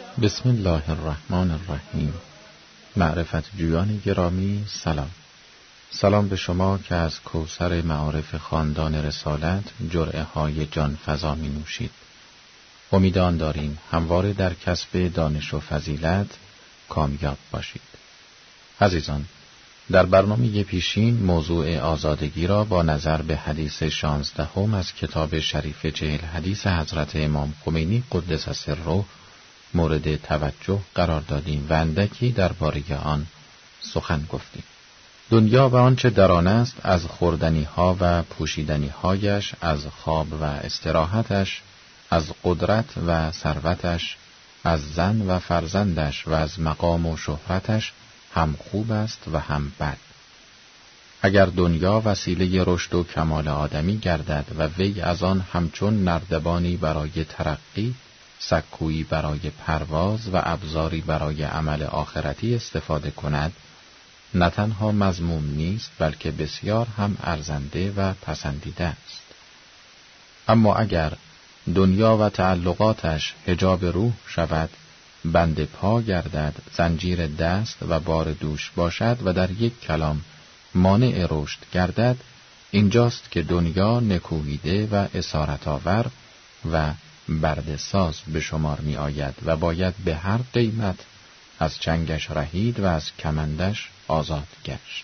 بسم الله الرحمن الرحیم. معرفت جویان گرامی، سلام به شما که از کوثر معارف خاندان رسالت جرعه های جان فزا می نوشید. امیدان داریم همواره در کسب دانش و فضیلت کامیاب باشید. عزیزان، در برنامه پیشین موضوع آزادگی را با نظر به حدیث 16 از کتاب شریف جیل حدیث حضرت امام خمینی قدس سره مورد توجه قرار دادیم و اندکی درباره آن سخن گفتیم. دنیا و آنچه در آن است، از خوردنی ها و پوشیدنی هایش، از خواب و استراحتش، از قدرت و ثروتش، از زن و فرزندش و از مقام و شهرتش هم خوب است و هم بد. اگر دنیا وسیله رشد و کمال آدمی گردد و وی از آن همچون نردبانی برای ترقی، سکویی برای پرواز و ابزاری برای عمل آخرتی استفاده کند، نه تنها مذموم نیست بلکه بسیار هم ارزنده و پسندیده است. اما اگر دنیا و تعلقاتش حجاب روح شود، بند پا گردد، زنجیر دست و بار دوش باشد و در یک کلام مانع رشد گردد، اینجاست که دنیا نکوهیده و اسارت آور و برده‌ساز به شمار می آید و باید به هر قیمت از چنگش رهید و از کمندش آزاد گشت.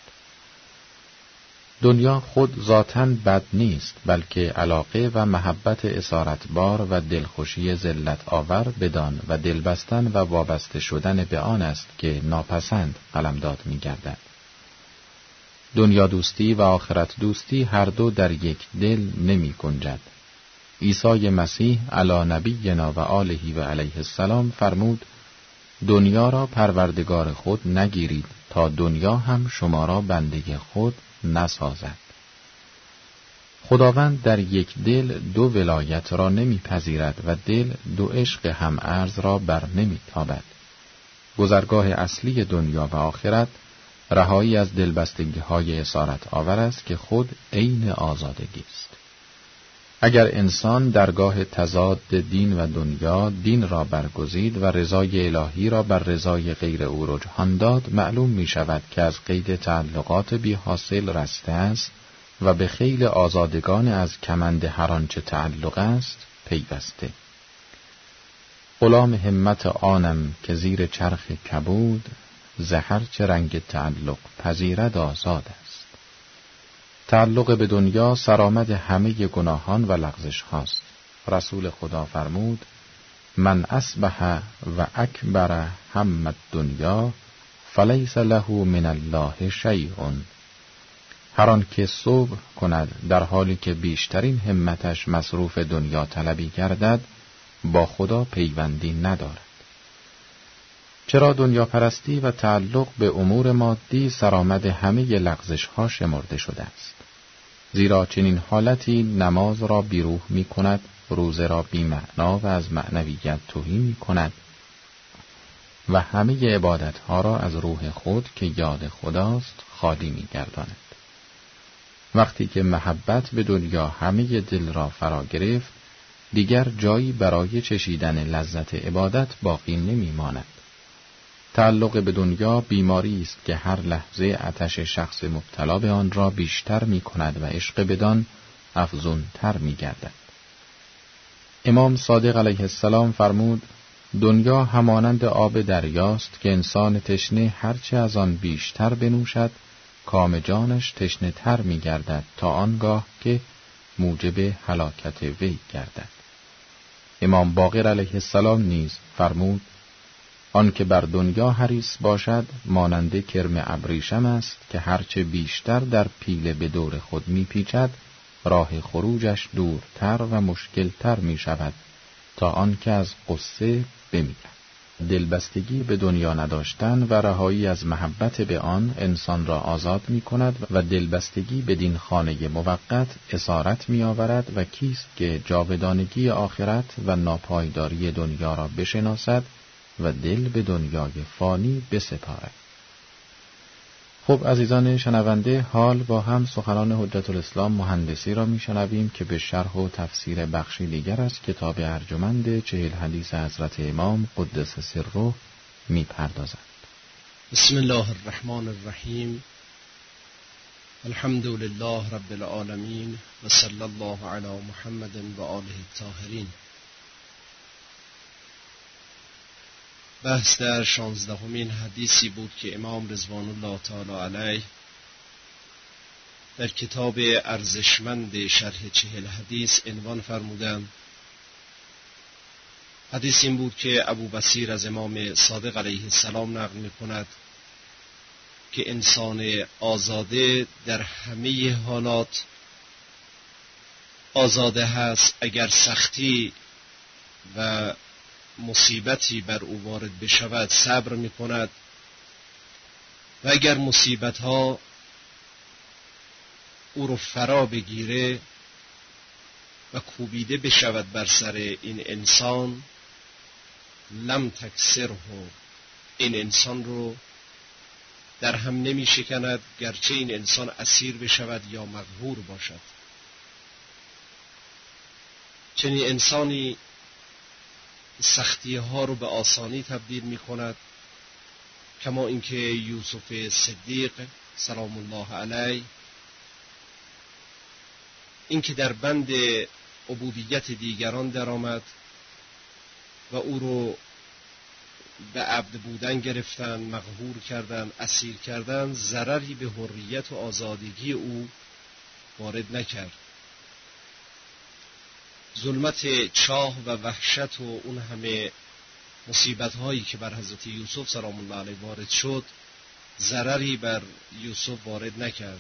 دنیا خود ذاتاً بد نیست، بلکه علاقه و محبت اسارتبار و دلخوشی ذلت آور بدان و دلبستن و وابسته شدن به آن است که ناپسند قلمداد می گردد. دنیا دوستی و آخرت دوستی هر دو در یک دل نمی گنجد. عیسی مسیح علی نبینا و آله و علیه السلام فرمود: دنیا را پروردگار خود نگیرید تا دنیا هم شما را بنده خود نسازد. خداوند در یک دل دو ولایت را نمیپذیرد و دل دو عشق هم ارز را بر نمیتابد. گذرگاه اصلی دنیا و آخرت رهایی از دلبستگی های اسارت آور است که خود عین آزادگی است. اگر انسان درگاه تضاد دین و دنیا دین را برگزید و رضای الهی را بر رضای غیر او رجحان داد، معلوم می شود که از قید تعلقات بی حاصل رسته است و به خیل آزادگان از کمند هر آنچه تعلق است پیوسته. غلام همت آنم که زیر چرخ کبود، ز هر چه رنگ تعلق پذیرد آزاد است. تعلق به دنیا سرآمد همه گناهان و لغزش هاست. رسول خدا فرمود: من اصبح و اکبر هم الدنیا فلیس له من الله شیء. هر آن که صبح کند در حالی که بیشترین همتش مصروف دنیا طلبی گردد، با خدا پیوندی ندارد. چرا دنیا پرستی و تعلق به امور مادی سرآمد همه لغزش ها شمرده شده است؟ زیرا چنین حالتی نماز را بیروح می کند، روزه را بی معنا و از معنویت تهی می کند و همه عبادت ها را از روح خود که یاد خداست خالی می گرداند. وقتی که محبت به دنیا همه دل را فرا گرفت، دیگر جایی برای چشیدن لذت عبادت باقی نمی ماند. تعلق به دنیا بیماری است که هر لحظه آتش شخص مبتلا به آن را بیشتر می کند و عشق بدان افزون تر می گردد. امام صادق علیه السلام فرمود: دنیا همانند آب دریاست که انسان تشنه هرچه از آن بیشتر بنوشد، کام جانش تشنه تر می گردد تا آنگاه که موجب هلاکت وی گردد. امام باقر علیه السلام نیز فرمود: آن که بر دنیا حریص باشد مانند کرم ابریشم است که هرچه بیشتر در پیله به دور خود میپیچد، راه خروجش دورتر و مشکلتر می شود تا آن که از غصه بمیرد. دلبستگی به دنیا نداشتن و رهایی از محبت به آن انسان را آزاد می کند و دلبستگی بدین خانه موقت اسارت می آورد و کیست که جاودانگی آخرت و ناپایداری دنیا را بشناسد و دل به دنیای فانی بسپارد. خب عزیزان شنونده، حال با هم سخنان حجت الاسلام مهندسی را میشنویم که به شرح و تفسیر بخشی دیگر از کتاب ارجمند 40 حدیث حضرت امام قدس سره میپردازند. بسم الله الرحمن الرحیم. الحمد لله رب العالمین و صلی الله علی محمد و آله الطاهرین. بحث در 16مین حدیثی بود که امام رضوان الله تعالی علیه در کتاب ارزشمند شرح 40 حدیث عنوان فرمودند. حدیث این بود که ابو بصیر از امام صادق علیه السلام نقل می‌کند که انسان آزاده در همه حالات آزاده هست. اگر سختی و مصیبتی بر او وارد بشود صبر می‌کند و اگر مصیبت‌ها او رو فرا بگیره و کوبیده بشود بر سر این انسان، لم تکسره، این انسان رو در هم نمی شکند، گرچه این انسان اسیر بشود یا مقهور باشد. چنین انسانی سختی ها رو به آسانی تبدیل می کند، کما اینکه یوسف صدیق سلام الله علیه اینکه در بند عبودیت دیگران درآمد و او رو به عبد بودن گرفتن، مقهور کردن، اسیر کردن، ضرری به حریت و آزادگی او وارد نکرد. ظلمت چاه و وحشت و اون همه مصیبت هایی که بر حضرت یوسف سلام الله علیه وارد شد، ضرری بر یوسف وارد نکرد،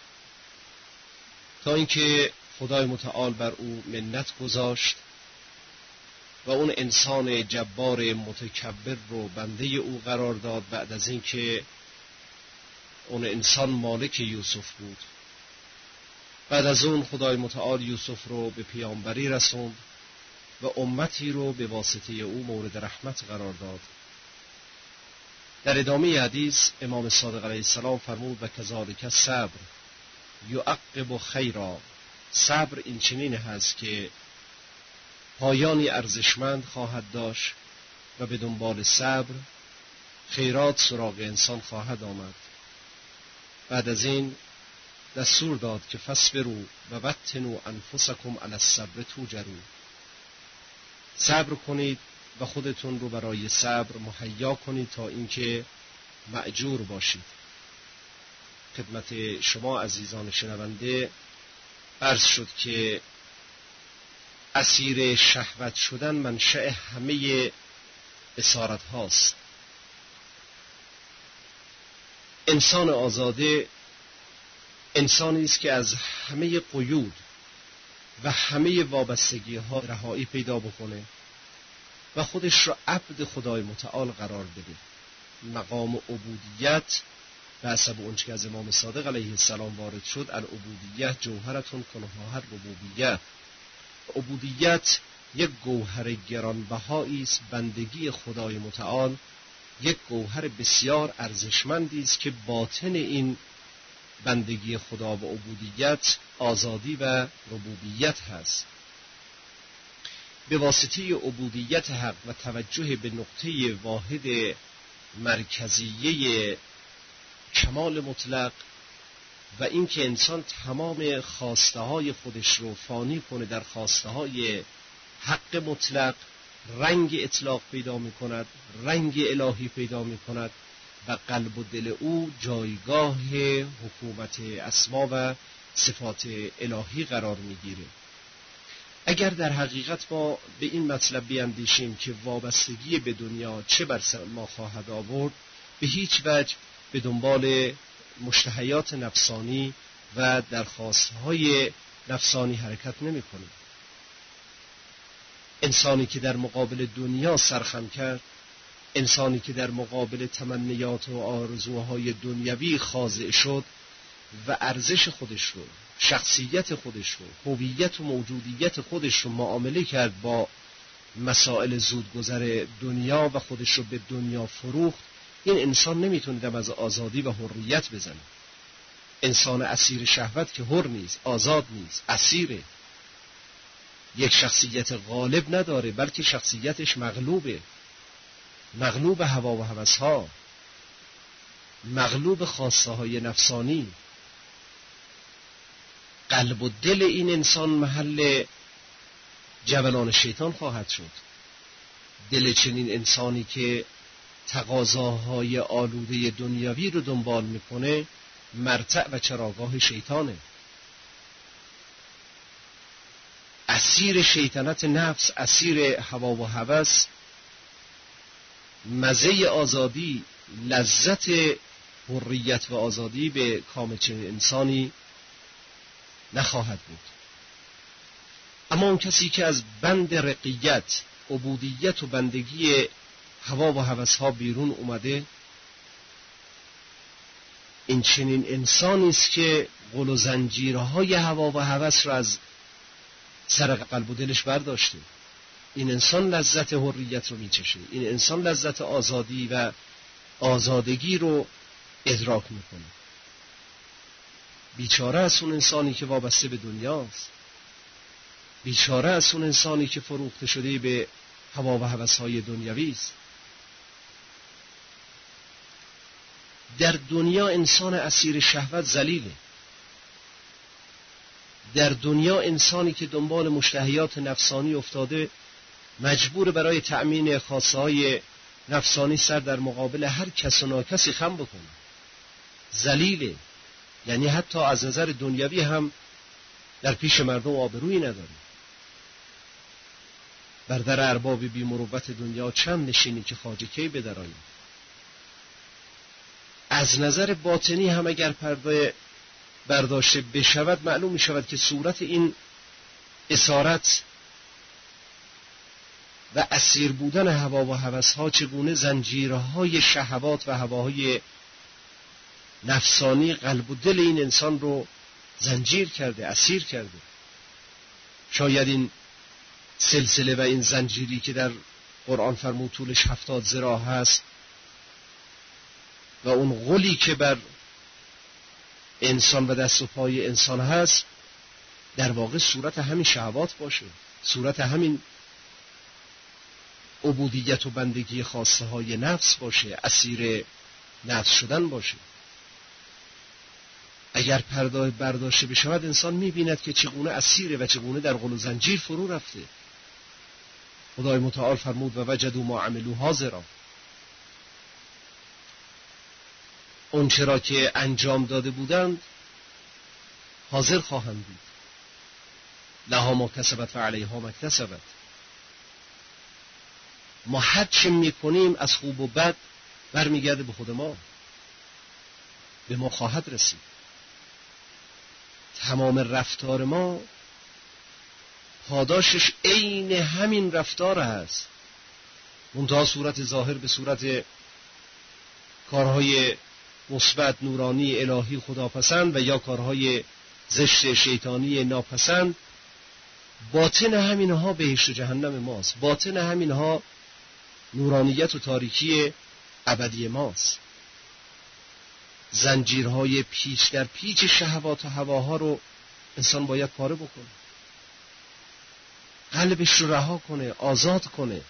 تا اینکه خدای متعال بر او منت گذاشت و اون انسان جبار متکبر رو بنده او قرار داد. بعد از اینکه اون انسان مالک یوسف بود، بعد از اون خدای متعال یوسف رو به پیامبری رسوند و امتی رو به واسطه او مورد رحمت قرار داد. در ادامه حدیث امام صادق علیه السلام فرمود و کذالک صبر یعقب خیرا. صبر این چنین هست که پایانی ارزشمند خواهد داشت و به دنبال صبر خیرات سراغ انسان خواهد آمد. بعد از این دستور داد که فاصبروا و بطنوا انفسکم علی الصبر توجروا. صبر کنید و خودتون رو برای صبر مهیا کنید تا اینکه مأجور باشید. خدمت شما عزیزان شنونده عرض شد که اسیر شهوت شدن منشأ همه اسارت هاست. انسان آزاده انسانی است که از همه قیود و همه وابستگی ها رهایی پیدا بکنه و خودش را عبد خدای متعال قرار بده. مقام عبودیت به حسب اونچه که از امام صادق علیه السلام وارد شد، العبودیت جوهرتون کنها ربوبیت. عبودیت یک گوهر گرانبهایی است. بندگی خدای متعال یک گوهر بسیار ارزشمندی است که باطن این بندگی خدا و عبودیت آزادی و ربوبیت هست. به واسطه عبودیت حق و توجه به نقطه واحد مرکزیه کمال مطلق و اینکه انسان تمام خواسته های خودش رو فانی کنه در خواسته های حق مطلق، رنگ اطلاق پیدا می کند، رنگ الهی پیدا می کند و قلب و دل او جایگاه حکومت اسما و صفات الهی قرار می گیره. اگر در حقیقت ما به این مطلب بیندیشیم که وابستگی به دنیا چه بر سر ما خواهد آورد، به هیچ وجه به دنبال مشتهیات نفسانی و درخواستهای نفسانی حرکت نمی کنیم. انسانی که در مقابل دنیا سرخم کرد، انسانی که در مقابل تمنیات و آرزوهای دنیوی خاضع شد و ارزش خودش رو، شخصیت خودش رو، هویت و موجودیت خودش رو معامله کرد با مسائل زودگذر دنیا و خودش رو به دنیا فروخت، این انسان نمیتونه دم از آزادی و حریت بزنه. انسان اسیر شهوت که حر نیست، آزاد نیست، اسیره. یک شخصیت غالب نداره، بلکه شخصیتش مغلوبه، مغلوب هوا و هوس‌ها، مغلوب خواسته های نفسانی. قلب و دل این انسان محل جولان شیطان خواهد شد. دل چنین انسانی که تقاضاهای آلوده دنیاوی رو دنبال میکنه مرتع و چراگاه شیطانه. اسیر شیطنت نفس، اسیر هوا و هوس، مزه آزادی، لذت حریت و آزادی به کام چنین انسانی نخواهد بود. اما اون کسی که از بند رقیت، عبودیت و بندگی هوا و هوس‌ها بیرون اومده، این چنین انسانی است که غل و زنجیرهای هوا و هوس را از سر قلب و دلش برداشته. این انسان لذت حریت رو میچشه، این انسان لذت آزادی و آزادگی رو ادراک میکنه. بیچاره از اون انسانی که وابسته به دنیاست، بیچاره از اون انسانی که فروخته شده به هوا و هوس‌های دنیوی است. در دنیا انسان اسیر شهوت ذلیله. در دنیا انسانی که دنبال مشتهیات نفسانی افتاده مجبور برای تأمین خواسته‌های نفسانی سر در مقابل هر کس و ناکسی خم بکنه. ذلیله، یعنی حتی از نظر دنیوی هم در پیش مردم آبرویی نداره. بر در ارباب بی مروت دنیا چند نشینی که خواجه کی بدرانی. از نظر باطنی هم اگر پرده برداشته بشود معلوم می شود که صورت این اسارت و اسیر بودن هوا و هوس‌ها چگونه زنجیرهای شهوات و هواهای نفسانی قلب و دل این انسان رو زنجیر کرده، اسیر کرده. شاید این سلسله و این زنجیری که در قرآن فرمود طولش 70 ذراع هست و اون غلی که بر انسان و دست و پای انسان هست در واقع صورت همین شهوات باشه، صورت همین عبودیت و بندگی خواسته های نفس باشه، اسیر نفس شدن باشه. اگر پرده برداشته بشود انسان میبیند که چگونه اسیره و چگونه در غل و زنجیر فرو رفته. خدای متعال فرمود و وجدوا ما عملوا حاضرا. اون چرا که انجام داده بودند حاضر خواهند بود. لها ما کسبت و علیها ما اکتسبت. ما هر چه میکنیم از خوب و بد برمیگرده به خود ما، به ما خواهد رسید. تمام رفتار ما پاداشش عین همین رفتار هست، منتها صورت ظاهر به صورت کارهای مثبت نورانی الهی خداپسند و یا کارهای زشت شیطانی ناپسند. باطن همینها بهشت و جهنم ماست، باطن همینها نورانیت و تاریکی ابدی ماست. زنجیرهای پیچ در پیچ شهوات و هواها رو انسان باید پاره بکنه، قلبش رو رها کنه، آزاد کنه.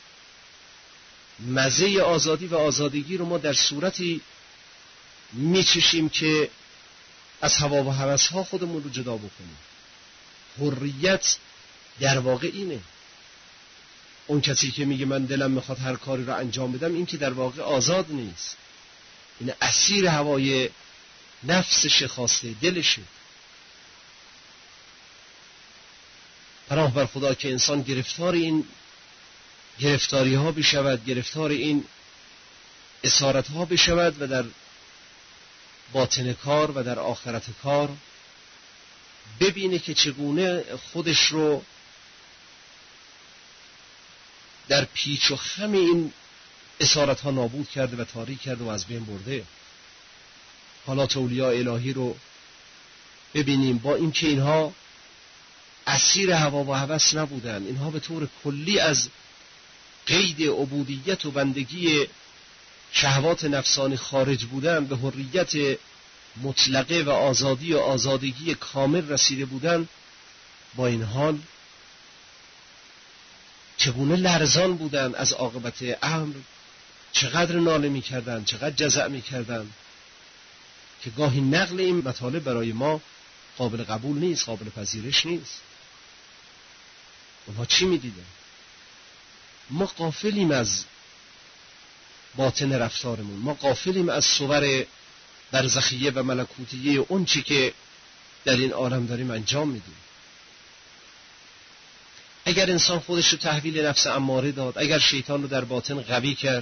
مزه آزادی و آزادگی رو ما در صورتی میچشیم که از هوا و هوس‌ها خودمون رو جدا بکنیم. حریت در واقع اینه. اون کسی که میگه من دلم میخواد هر کاری رو انجام بدم، این که در واقع آزاد نیست، این اسیر هوای نفسش، خواسته دلشه. پناه بر خدا که انسان گرفتار این گرفتاری ها بشود، گرفتار این اسارت ها بشود و در باطن کار و در آخرت کار ببینه که چگونه خودش رو در پیچ و خم این اسارت ها نابود کرده و تاریک کرده و از بین برده. حالات اولیاء الهی رو ببینیم، با اینکه اینها اسیر هوا و هوس نبودن، اینها به طور کلی از قید عبودیت و بندگی شهوات نفسانی خارج بودن، به حریت مطلقه و آزادی و آزادگی کامل رسیده بودن، با این حال چگونه لرزان بودن از عاقبت امر، چقدر ناله می‌کردند، چقدر جزع می‌کردند که گاهی نقل این مطالب برای ما قابل قبول نیست، قابل پذیرش نیست. ما چی می‌دیدیم؟ ما غافلیم از باطن رفتارمون، ما غافلیم از صور برزخیه و ملکوتیه اون چی که در این عالم داریم انجام میدیم. اگر انسان خودش رو تحویل نفس اماره داد، اگر شیطان رو در باطن قوی کرد،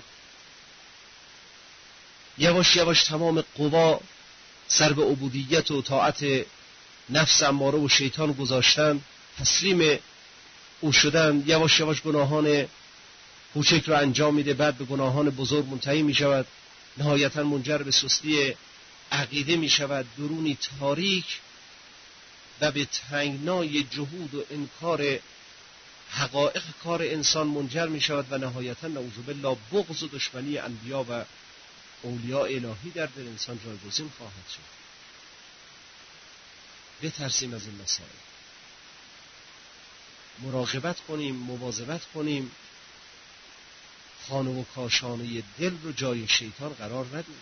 یواش یواش تمام قوا سر به عبودیت و طاعت نفس اماره و شیطان گذاشتن، تسلیم او شدن، یواش یواش گناهان کوچک رو انجام میده، بعد به گناهان بزرگ منتهی میشود، نهایتا منجر به سستی عقیده میشود، درونی تاریک و به تنگنای جهود و انکار حقایق کار انسان منجر میشود و نهایتا نعوذ بالله بغض و دشمنی انبیا و اولیاء الهی در دل انسان جایگزین خواهد شد. بترسیم از این مسائل، مراقبت کنیم، مواظبت کنیم، خانه و کاشانه دل رو جای شیطان قرار ندیم.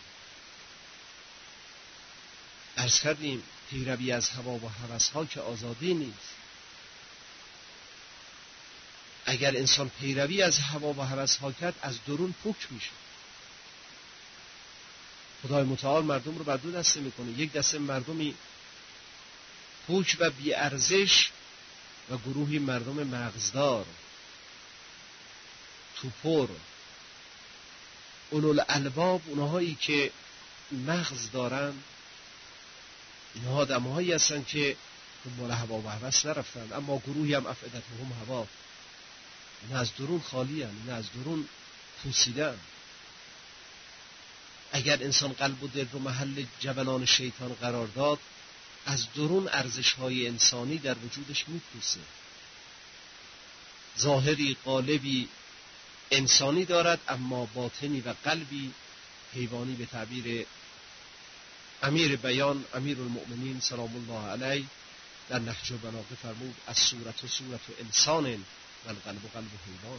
عرض کردیم پیروی از هوا و هوس‌ها که آزادی نیست. اگر انسان پیروی از هوا و هوس‌ها کرد، از درون پوک میشه. خدای متعال مردم رو بر دو دسته میکنه، یک دسته مردمی پوک و بی ارزش و گروهی مردم مغزدار، توپر، اولوالالباب، اونهایی که مغز دارن. اینها آدم‌هایی هستن که دنبال هوا و هوس نرفتن، اما گروهی هم افئدتهم هوا، اینا از درون خالی هستند، اینا از درون پوسیدن. اگر انسان قلب و دل رو محل جبلان شیطان قرار داد، از درون ارزش‌های انسانی در وجودش میپوسه. ظاهری قالبی انسانی دارد، اما باطنی و قلبی حیوانی. به تعبیر امیر بیان امیر المؤمنین سلام الله علیه در نهج البلاغه فرمود: از صورت انسان و القلب قلب حیوان.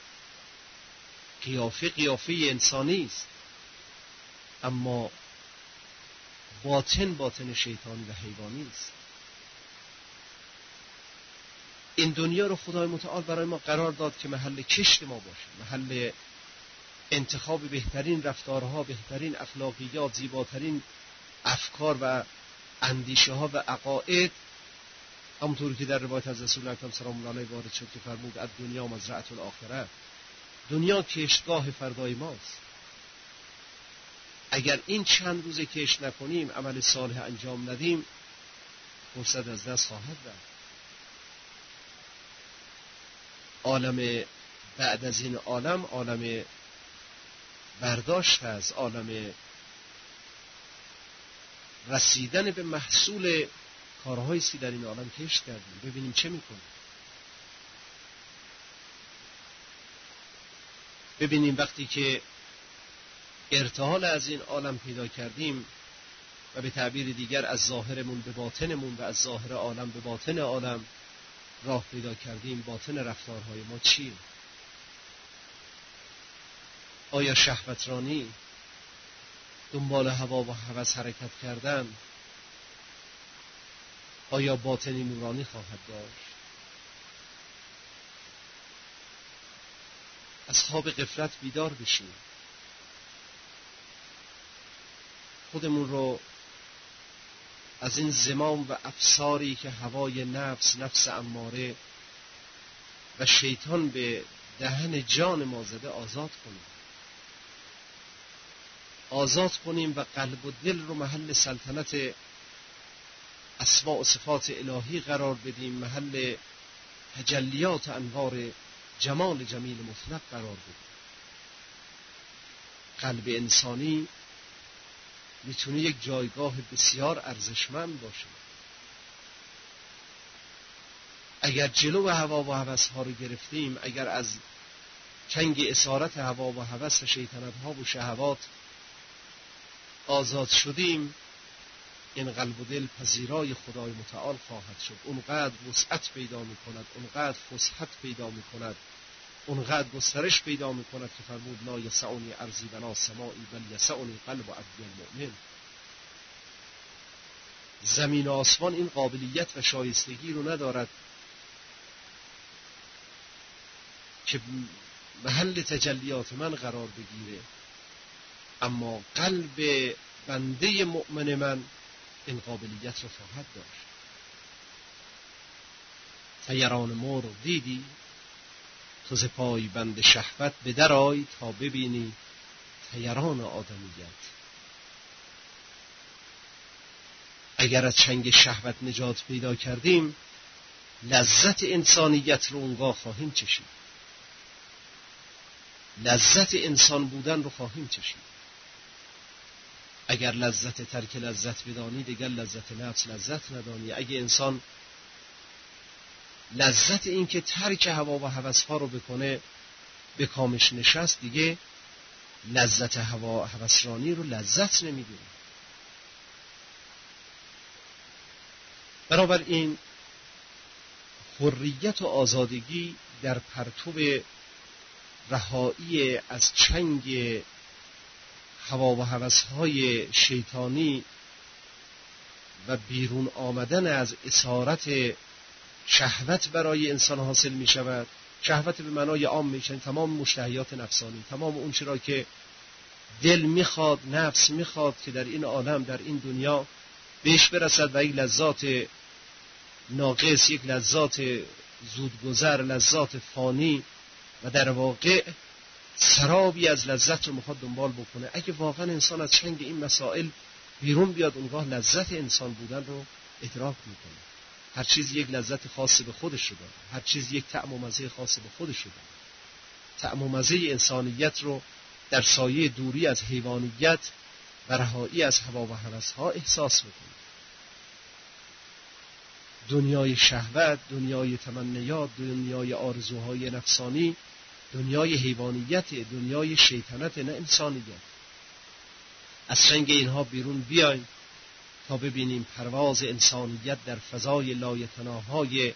قیافه انسانی است، اما باطن شیطانی و حیوانی است. این دنیا رو خدای متعال برای ما قرار داد که محل کشت ما باشه، محل انتخاب بهترین رفتارها، بهترین اخلاقیات، زیباترین افکار و اندیشه ها و عقاید. همونطور که در روایت از رسول اکرم سلام الله علیه وارد شد که فرمود: الدنیا مزرعة الاخره، دنیا کشتگاه فردای ماست. اگر این چند روز کشت نکنیم، عمل صالح انجام ندیم، فرصت از دست خواهد رفت. عالم بعد از این عالم برداشت است، عالم رسیدن به محصول کارهایی که در این عالم کشت کردیم. ببینیم چه میکنیم، ببینیم وقتی که ارتحال از این عالم پیدا کردیم و به تعبیر دیگر از ظاهرمون به باطنمون و از ظاهر عالم به باطن عالم راه پیدا کردیم، باطن رفتارهای ما چیه؟ آیا شهوترانی، دنبال هوا و هوس حرکت کردن، آیا باطنی نورانی خواهد داشت؟ از خواب غفلت بیدار بشیم، خودمون رو از این زمام و افساری که هوای نفس اماره و شیطان به دهن جان ما زده آزاد کنیم و قلب و دل رو محل سلطنت اسماء و صفات الهی قرار بدیم، محل تجلیات انوار جمال جمیل مطلق قرار بدیم. قلب انسانی میتونه یک جایگاه بسیار ارزشمند باشه. اگر جلو هوا و هوس‌ها رو گرفتیم، اگر از چنگ اسارت هوا و هوس و شیطنت ها و شهوات آزاد شدیم، این قلب و دل پذیرای خدای متعال خواهد شد. اونقدر وسعت پیدا می کند، اونقدر فسحت پیدا می کند، اونقدر گسترش پیدا می کند که فرمود لا یسعنی ارضی ولا سمائی بل یسعنی قلب عبد المؤمن. زمین و آسمان این قابلیت و شایستگی رو ندارد که محل تجلیات من قرار بگیره، اما قلب بنده مؤمن من این قابلیت رو خواهد داشت. طیران مرغ دیدی؟ تو ز پای بند شهوت به در آی تا ببینی طیران آدمیت. اگر از چنگ شهوت نجات پیدا کردیم، لذت انسانیت رو اونگاه خواهیم چشید، لذت انسان بودن رو خواهیم چشید. اگر لذت ترک لذت بدانی، دیگر لذت نفس لذت ندانی. اگه انسان لذت این که ترک هوا و هوس‌ها رو بکنه به کامش نشست، دیگه لذت هوا و هوسرانی رو لذت نمیدونه. بنابراین حریت و آزادگی در پرتو رهایی از چنگ هوا و هوس‌های شیطانی و بیرون آمدن از اسارت شهوت برای انسان حاصل می شود. شهوت به معنای عام میشن تمام مشتهیات نفسانی، تمام اون چرا که دل میخواد، نفس میخواد که در این عالم، در این دنیا بهش برسد و یک لذات ناقص، یک لذات زودگذر، لذات فانی و در واقع سرابی از لذت رو میخواد دنبال بکنه. اگه واقعا انسان از چنگ این مسائل بیرون بیاد، اونگاه لذت انسان بودن رو ادراک میکنه. هر چیز یک لذت خاص به خودش رو داره، هر چیز یک طعم و مزه خاص به خودش رو داره. طعم و مزه انسانیت رو در سایه دوری از حیوانیت و رهایی از هوا و هوس‌ها احساس میکنه. دنیای شهوت، دنیای تمنیات، دنیای آرزوهای نفسانی، دنیای حیوانیت، دنیای شیطنت، نه انسانیت. از چنگ اینها بیرون بیایم تا ببینیم پرواز انسانیت در فضای لایتناهای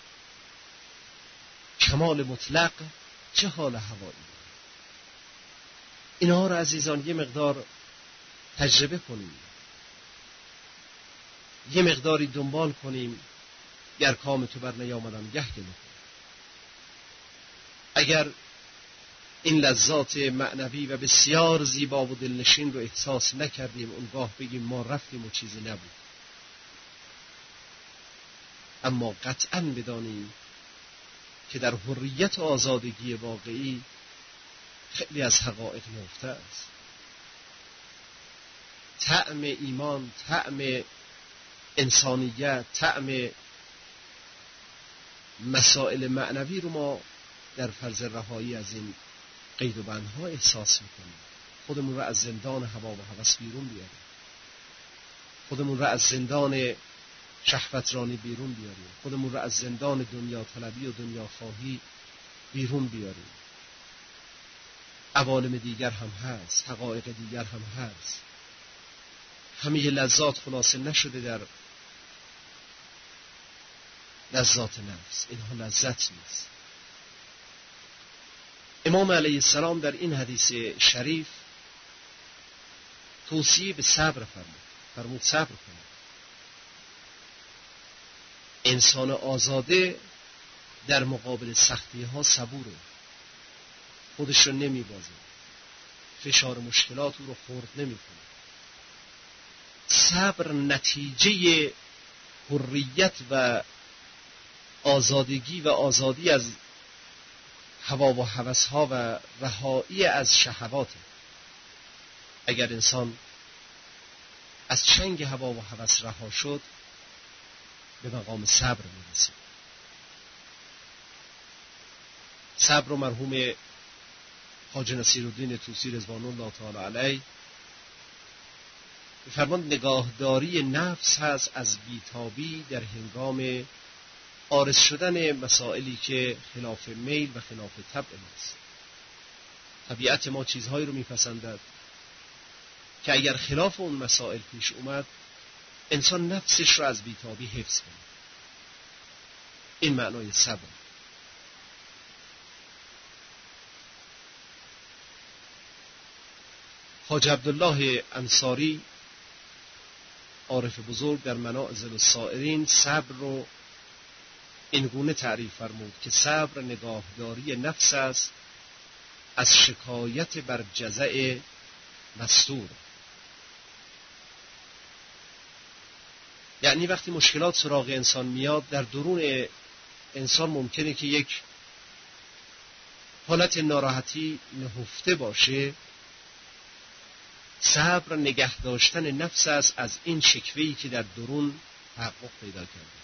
کمال مطلق چه حال هوایی. اینها را عزیزان یه مقدار تجربه کنیم، یه مقداری دنبال کنیم. گر کام تو بر نیامدم گه گله کن. اگر این لذات معنوی و بسیار زیبا و دلنشین رو احساس نکردیم، اونگاه بگیم ما رفتیم و چیزی نبود. اما قطعاً بدانیم که در حریت و آزادگی واقعی خیلی از حقایق نهفته است. طعم ایمان، طعم انسانیت، طعم مسائل معنوی رو ما در فرض رهایی از این قید و بندها احساس میکنیم. خودمون رو از زندان هوا و هوس بیرون بیاریم، خودمون رو از زندان شهوترانی بیرون بیاریم، خودمون رو از زندان دنیا طلبی و دنیا خواهی بیرون بیاریم. عوالم دیگر هم هست، حقایق دیگر هم هست. همه لذات خلاصه نشده در لذات نفس، اینها لذت نیست. امام علیه السلام در این حدیث شریف توصیه به صبر فرمود صبر کنید. انسان آزاده در مقابل سختی ها صبوره، خودش رو نمیبازه، فشار مشکلات رو خورد نمیکنه. صبر نتیجه حریت و آزادگی و آزادی از هوا و هوس‌ها و رهایی از شهوات. اگر انسان از چنگ هوا و هوس رها شد، به مقام صبر میرسه. صبر رو مرحوم حاج نصیرالدین طوسی رضوان الله تعالی علیه می‌فرماند نگاهداری نفس هست از بیتابی در هنگام عارض شدن مسائلی که خلاف میل و خلاف طبع ماست. طبیعت ما چیزهایی رو میپسندد که اگر خلاف اون مسائل پیش اومد انسان نفسش رو از بیتابی حفظ کنه. این معنای صبر. حاج عبدالله انصاری عارف بزرگ در مناعظ السائرین صبر رو این گونه تعریف فرمود که صبر نگاهداری نفس است از شکایت بر جزع مستور. یعنی وقتی مشکلات سراغ انسان میاد، در درون انسان ممکنه که یک حالت ناراحتی نهفته باشه. صبر نگه داشتن نفس است از این شکوهی که در درون تحقق پیدا کرده.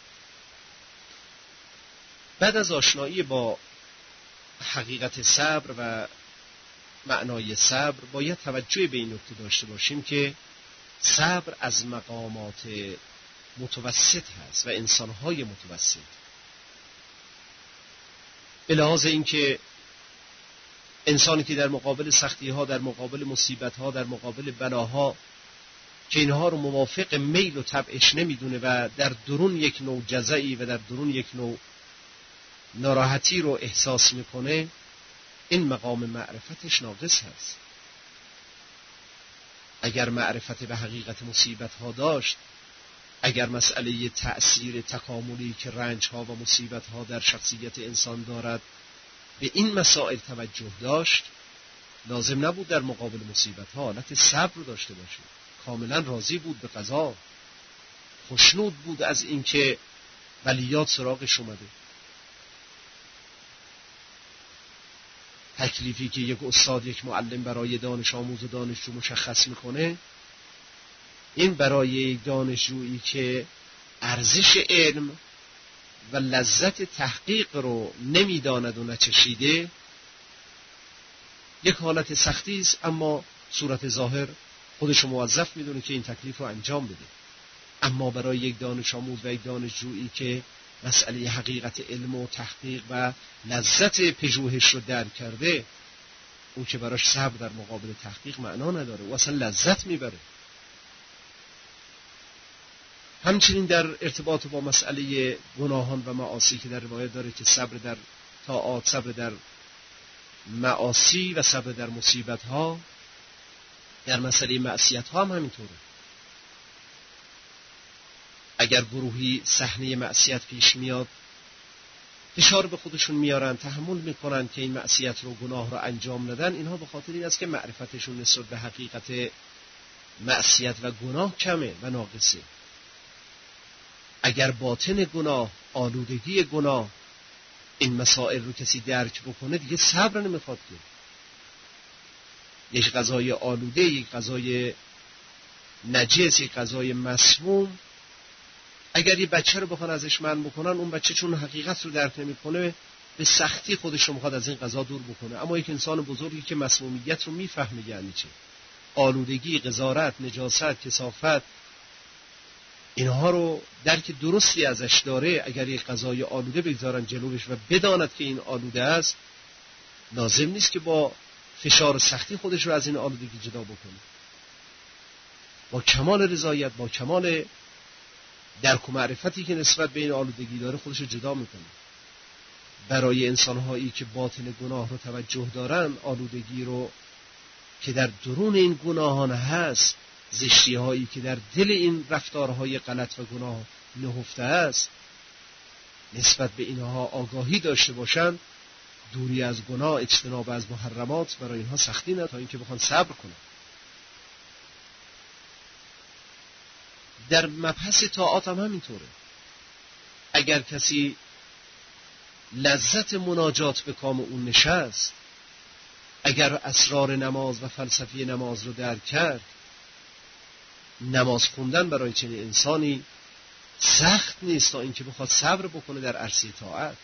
بعد از آشنایی با حقیقت صبر و معنای صبر باید توجه به این نکته داشته باشیم که صبر از مقامات متوسط هست و انسانهای متوسط. به لحاظ اینکه انسانی که در مقابل سختی‌ها، در مقابل مصیبت‌ها، در مقابل بلاها که اینها رو موافق میل و طبعش نمیدونه و در درون یک نوع جزعی و در درون یک نوع ناراحتی رو احساس میکنه، این مقام معرفتش ناقص هست. اگر معرفت به حقیقت مصیبت‌ها داشت، اگر مسئله تأثیر تکاملی که رنج‌ها و مصیبت‌ها در شخصیت انسان دارد به این مسائل توجه داشت، لازم نبود در مقابل مصیبت‌ها حالت صبر رو داشته باشه. کاملا راضی بود به قضا، خوشنود بود از اینکه بلیات سراغش اومده. تکلیفی که یک استاد، یک معلم برای دانش آموز و دانشجو مشخص میکنه، این برای دانشجویی که ارزش علم و لذت تحقیق رو نمیداند و نچشیده یک حالت سختی است، اما صورت ظاهر خودش رو موظف میدونه که این تکلیف رو انجام بده. اما برای یک دانش آموز و یک دانشجویی که مسئله حقیقت علم و تحقیق و لذت پژوهش رو درک کرده، اون که براش صبر در مقابل تحقیق معنا نداره، او اصلا لذت میبره. همچنین در ارتباط با مسئله گناهان و معاصی که در روایت داره که صبر در طاعات، صبر در معاصی و صبر در مصیبت ها، در مسئله معصیت ها هم همینطوره. اگر گروهی صحنه معصیت پیش میاد، فشار به خودشون میارن، تحمل میکنن که این معصیت رو، گناه رو انجام ندن، اینها به خاطر این است که معرفتشون نسبت به حقیقت معصیت و گناه کمه و ناقصه. اگر باطن گناه، آلودگی گناه، این مسائل رو کسی درک بکنه، دیگه صبر نمیخواد که. یک غذای آلوده، یک غذای نجس، یک غذای مسموم، اگر یه بچه رو بخوان ازش منع بکنن، اون بچه چون حقیقت رو درک نمیکنه به سختی خودش رو میخواد از این غذا دور بکنه. اما یک انسان بزرگی که مسمومیت رو میفهمه یعنی چه، آلودگی، قذارت، نجاست، کثافت، اینها رو درک درستی ازش داره، اگر یک غذای آلوده بگذارن جلوش و بداند که این آلوده است، لازم نیست که با فشار و سختی خودش رو از این آلودگی جدا بکنه. با کمال رضایت، با کمال درک و معرفتی که نسبت به این آلودگی داره خودش رو جدا میکنه. برای انسانهایی که باطن گناه رو توجه دارن، آلودگی رو که در درون این گناهان هست، زشتی هایی که در دل این رفتارهای غلط و گناه نهفته است، نسبت به اینها آگاهی داشته باشند، دوری از گناه، اجتناب از محرمات برای اینها سختی نه تا اینکه بخوان صبر کنند. در مبحث طاعات هم همینطوره. اگر کسی لذت مناجات به کام اون نشست، اگر اسرار نماز و فلسفه نماز رو درک کرد، نماز خوندن برای چنین انسانی سخت نیست تا اینکه بخواد صبر بکنه در عرصه طاعت.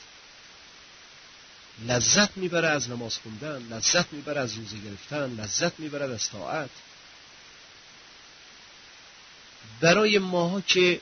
لذت میبره از نماز خوندن، لذت میبره از روزه گرفتن، لذت میبره از طاعت. برای ماها که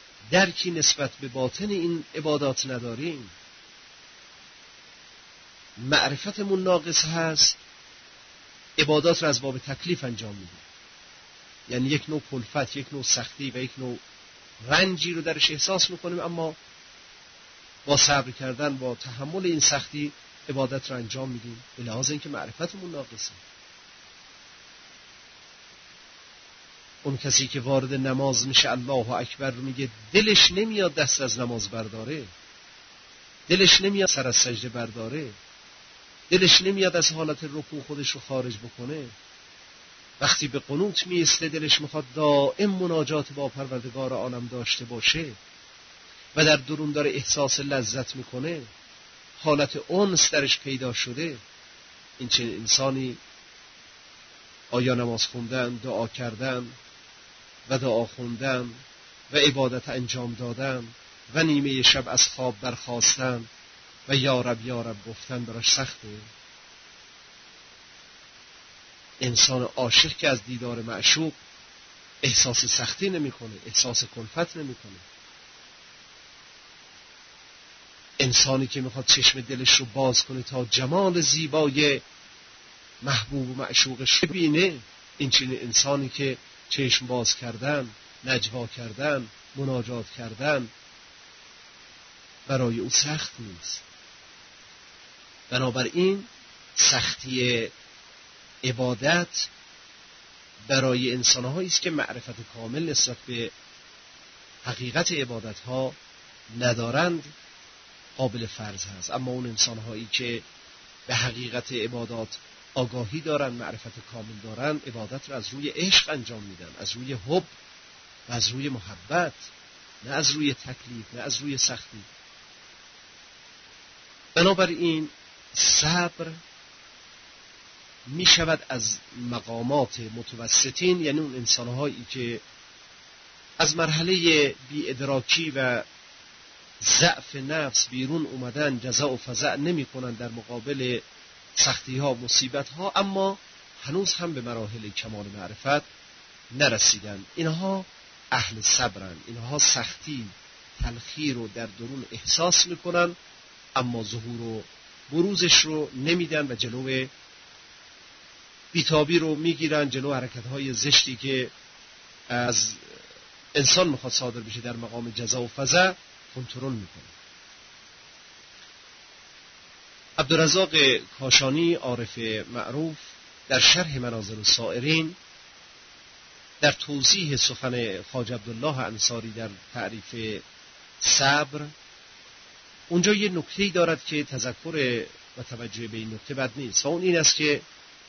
درکی نسبت به باطن این عبادات نداریم، معرفتمون ناقص هست، عبادات رو از باب تکلیف انجام میدیم، یعنی یک نوع کلفت، یک نوع سختی و یک نوع رنجی رو درش احساس میکنیم، اما با صبر کردن، با تحمل این سختی عبادت رو انجام میدیم، به لحاظ اینکه معرفتمون ناقصه. اون کسی که وارد نماز میشه الله اکبر رو میگه، دلش نمیاد دست از نماز برداره، دلش نمیاد سر از سجده برداره، دلش نمیاد از حالت رکوع خودش رو خارج بکنه. وقتی به قنوت میسته دلش میخواد دائم مناجات با پروردگار عالم داشته باشه و در درون داره احساس لذت میکنه، حالت انس درش پیدا شده. این چه انسانی آیا نماز خوندن، دعا کردن و دعا خوندن و عبادت انجام دادن و نیمه شب از خواب برخاستن و یا رب گفتن براش سخته؟ انسان عاشق که از دیدار معشوق احساس سختی نمیکنه، احساس کلفت نمیکنه. انسانی که میخواد چشم دلش رو باز کنه تا جمال زیبای محبوب و معشوقش ببینه، این چنین انسانی که چشم باز کردن، نجوا کردن، مناجات کردن برای او سخت نیست. بنابراین سختی عبادت برای انسان‌هایی است که معرفت کامل نسبت به حقیقت عبادت‌ها ندارند قابل فرض هست، اما اون انسان‌هایی که به حقیقت عبادات آگاهی دارن، معرفت کامل دارن، عبادت را از روی عشق انجام میدن، از روی حب و از روی محبت، نه از روی تکلیف، نه از روی سختی. بنابراین صبر می شود از مقامات متوسطین، یعنی اون انسان‌هایی که از مرحله بی ادراکی و ضعف نفس بیرون اومدن، جزع و فزع نمی کنن در مقابل سختی ها، مصیبت ها، اما هنوز هم به مراحل کمال معرفت نرسیدن. اینها اهل صبرن، اینها سختی، تلخی رو در درون احساس میکنن، اما ظهور و بروزش رو نمیدن و جلو بیتابی رو میگیرن، جلو حرکت‌های زشتی که از انسان میخواد صادر بشه در مقام جزع و فزع کنترل میکنه. عبدالرزاق کاشانی عارف معروف در شرح منازل السائرین در توضیح سخن خواجه عبدالله انصاری در تعریف صبر، اونجا یه نکته‌ای دارد که تذکر و توجه به این نکته بد نیست، و اون این است که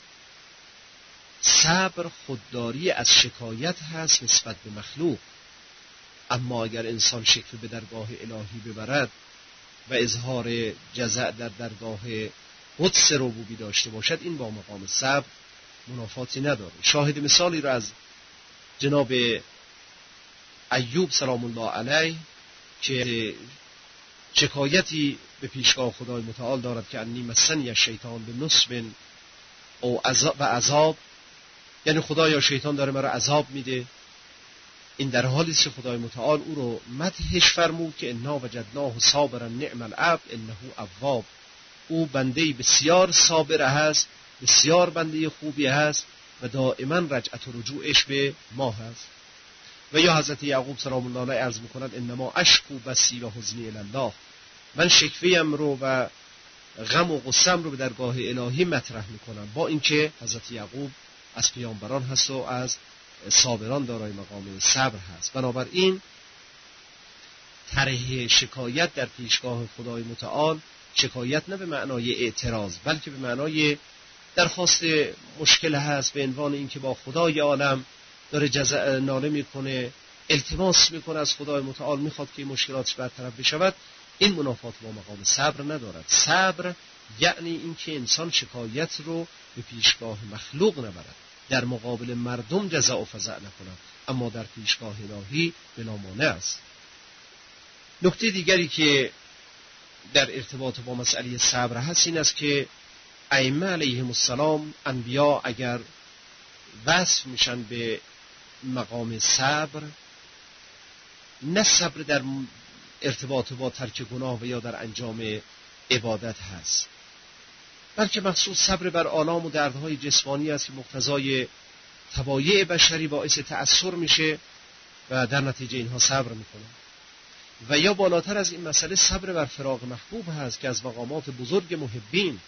صبر خودداری از شکایت هست نسبت به مخلوق، اما اگر انسان شکل به درگاه الهی ببرد و اظهار جزع در درگاه قدس ربوبی داشته باشد، این با مقام صبر منافاتی نداره. شاهد مثالی را از جناب ایوب سلام الله علیه که شکایتی به پیشگاه خدای متعال دارد که انی مسنی الشیطان بنصب او عذاب، یعنی خدایا شیطان داره مرا عذاب میده. این در حالی است که خدای متعال او رو مدحش فرمود که انا وجدناه صابرا نعم العبد انه اواب، او بنده بسیار صابر هست، بسیار بنده خوبی هست و دائما رجعت و رجوعش به ما هست. و یا حضرت یعقوب سلام الله علیه عرض میکنند انما اشکو بسی و حزنی الی الله، من شکویم رو و غم و غصم رو به درگاه الهی مطرح میکنم، با اینکه حضرت یعقوب از پیامبران هست و از صابران دارای مقام صبر هست. بنابراین طرح شکایت در پیشگاه خدای متعال، شکایت نه به معنای اعتراض بلکه به معنای درخواست مشکل هست، به عنوان اینکه با خدای عالم داره جزع ناله میکنه، التماس میکنه از خدای متعال، میخواد که مشکلاتش برطرف بشود. این منافات با مقام صبر ندارد. صبر یعنی اینکه انسان شکایت رو به پیشگاه مخلوق نبرد، در مقابل مردم جزع و فزع نکند، اما در پیشگاه الهی بلا مانع است. نکته دیگری که در ارتباط با مسئله صبر هست این است که ائمه علیهم السلام، انبیا اگر وصف میشن به مقام صبر، نه صبر در ارتباط با ترک گناه و یا در انجام عبادت هست، بلکه مقصود صبر بر آلام و دردهای جسمانی است که مقتضای طبایع بشری باعث تأثر میشه و در نتیجه اینها صبر میکنه. و یا بالاتر از این مسئله صبر بر فراق محبوب هست که از مقامات بزرگ محبین،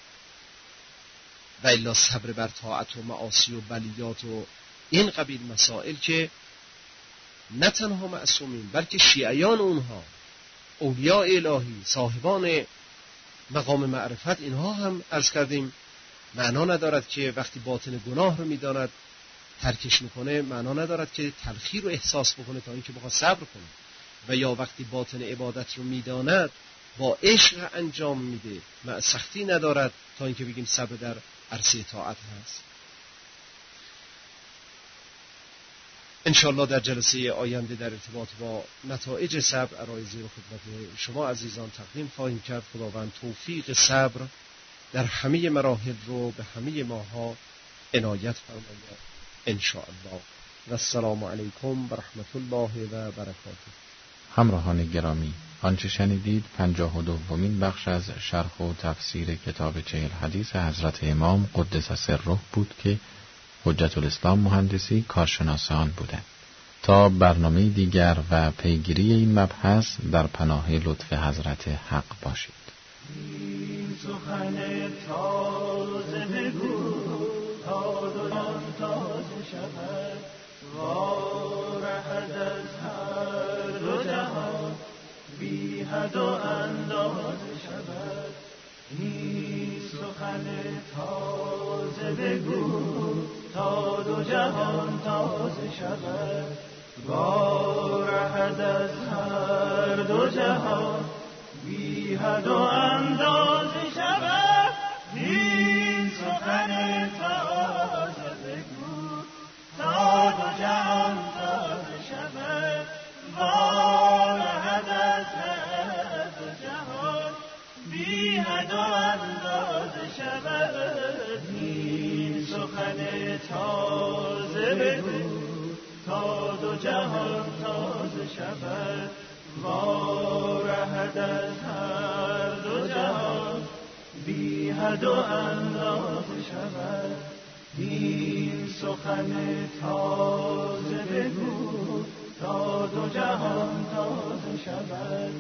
و الا صبر بر طاعت و معاصی و بلیات و این قبیل مسائل که نه تنها معصومین بلکه شیعیان اونها، اولیاء الهی، صاحبان مقام معرفت، اینها هم عرض کردیم معنا ندارد که وقتی باطن گناه رو میداند ترکش میکنه، معنا ندارد که تلخی رو احساس بکنه تا اینکه بخواد صبر کنه، و یا وقتی باطن عبادت رو میداند با عشق انجام میده، سختی ندارد تا اینکه بگیم صبر در عرصه طاعت هست. انشاءالله در جلسه آینده در ارتباط با نتایج صبر عرایضی رو خدمت شما عزیزان تقدیم خواهیم کرد. خداوند توفیق صبر در همه مراحل رو به همه ماها عنایت فرماید انشاءالله. و السلام علیکم و رحمت الله و برکاته. همراهان گرامی، آنچه شنیدید 52مین بخش از شرح و تفسیر کتاب 40 حدیث حضرت امام قدس سره بود که حجت الاسلام مهندسی کارشناس آن بودند. تا برنامه دیگر و پیگیری این مبحث در پناه لطف حضرت حق باشید. این سخن تازه بگو تا دلم تازه شود، وارهد از هر دو جهان بی حد و اندازه شود. این سخن تازه بگو تا دو جهان تازه شود، وارهد از هر دو جهان بی حد و اندازه شود. این سخن تازه بگو تا دو جهان تازه شود، وارهد از هر دو جهان بی حد و اندازه شود. این سخن تازه بگو تا دو جهان تازه شود، وارهد از هر دو جهان بی حد و اندازه شود. این سخن تازه بگو تا دو جهان تازه شود،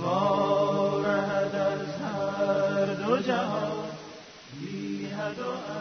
وارهد از هر دو جهان بی حد و